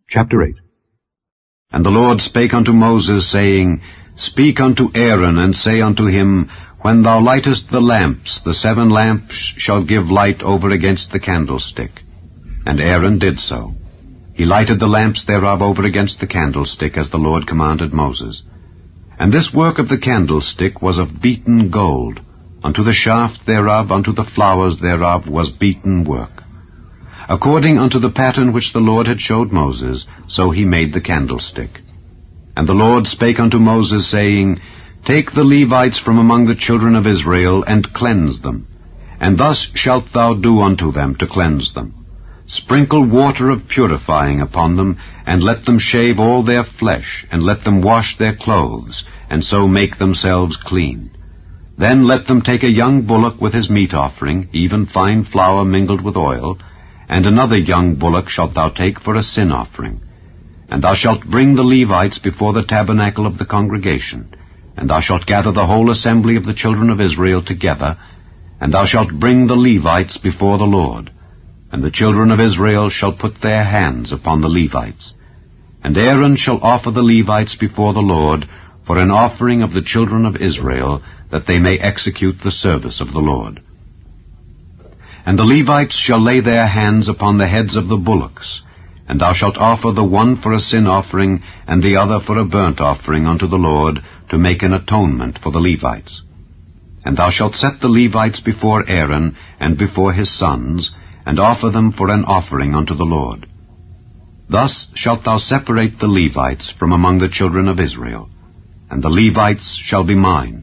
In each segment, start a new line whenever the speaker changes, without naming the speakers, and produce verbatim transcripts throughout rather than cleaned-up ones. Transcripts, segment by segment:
Chapter eight. And the Lord spake unto Moses, saying, Speak unto Aaron, and say unto him, When thou lightest the lamps, the seven lamps shall give light over against the candlestick. And Aaron did so. He lighted the lamps thereof over against the candlestick, as the Lord commanded Moses. And this work of the candlestick was of beaten gold. Unto the shaft thereof, unto the flowers thereof, was beaten work. According unto the pattern which the Lord had showed Moses, so he made the candlestick. And the Lord spake unto Moses, saying, Take the Levites from among the children of Israel, and cleanse them. And thus shalt thou do unto them to cleanse them. Sprinkle water of purifying upon them, and let them shave all their flesh, and let them wash their clothes, and so make themselves clean. Then let them take a young bullock with his meat offering, even fine flour mingled with oil, and another young bullock shalt thou take for a sin offering. And thou shalt bring the Levites before the tabernacle of the congregation, and thou shalt gather the whole assembly of the children of Israel together, and thou shalt bring the Levites before the Lord. And the children of Israel shall put their hands upon the Levites. And Aaron shall offer the Levites before the Lord for an offering of the children of Israel, that they may execute the service of the Lord. And the Levites shall lay their hands upon the heads of the bullocks, and thou shalt offer the one for a sin offering, and the other for a burnt offering unto the Lord, to make an atonement for the Levites. And thou shalt set the Levites before Aaron, and before his sons, and offer them for an offering unto the Lord. Thus shalt thou separate the Levites from among the children of Israel, and the Levites shall be mine.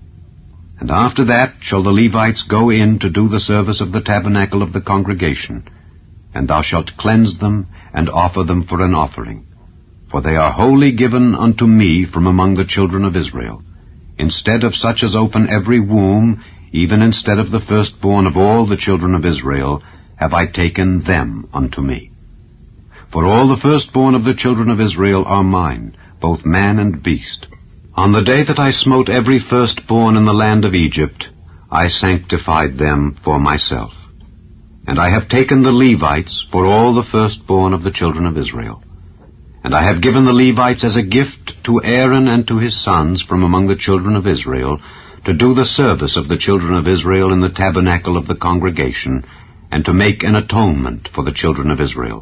And after that shall the Levites go in to do the service of the tabernacle of the congregation, and thou shalt cleanse them, and offer them for an offering. For they are wholly given unto me from among the children of Israel. Instead of such as open every womb, even instead of the firstborn of all the children of Israel, have I taken them unto me. For all the firstborn of the children of Israel are mine, both man and beast. On the day that I smote every firstborn in the land of Egypt, I sanctified them for myself. And I have taken the Levites for all the firstborn of the children of Israel. And I have given the Levites as a gift to Aaron and to his sons from among the children of Israel, to do the service of the children of Israel in the tabernacle of the congregation, and to make an atonement for the children of Israel,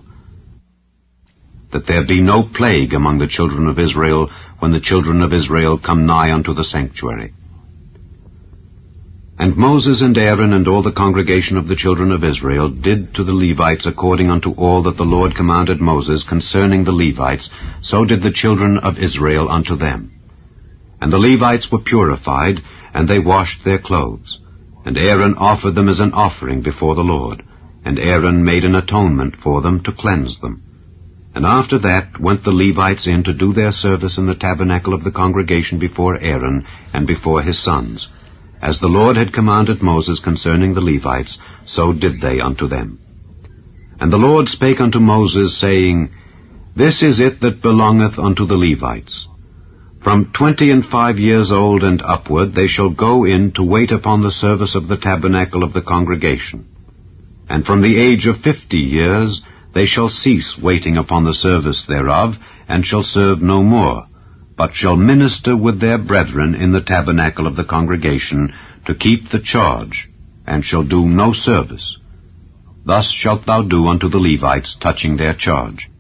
that there be no plague among the children of Israel when the children of Israel come nigh unto the sanctuary. And Moses and Aaron and all the congregation of the children of Israel did to the Levites according unto all that the Lord commanded Moses concerning the Levites, so did the children of Israel unto them. And the Levites were purified, and they washed their clothes. And Aaron offered them as an offering before the Lord, and Aaron made an atonement for them to cleanse them. And after that went the Levites in to do their service in the tabernacle of the congregation before Aaron and before his sons. As the Lord had commanded Moses concerning the Levites, so did they unto them. And the Lord spake unto Moses, saying, This is it that belongeth unto the Levites. From twenty and five years old and upward they shall go in to wait upon the service of the tabernacle of the congregation. And from the age of fifty years they shall cease waiting upon the service thereof, and shall serve no more, but shall minister with their brethren in the tabernacle of the congregation, to keep the charge, and shall do no service. Thus shalt thou do unto the Levites touching their charge.